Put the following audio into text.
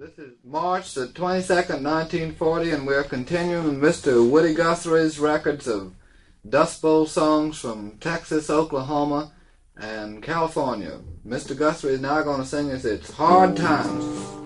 This is March the 22nd, 1940, and we're continuing Mr. Woody Guthrie's records of Dust Bowl songs from Texas, Oklahoma, and California. Mr. Guthrie is now going to sing us It's Hard Times.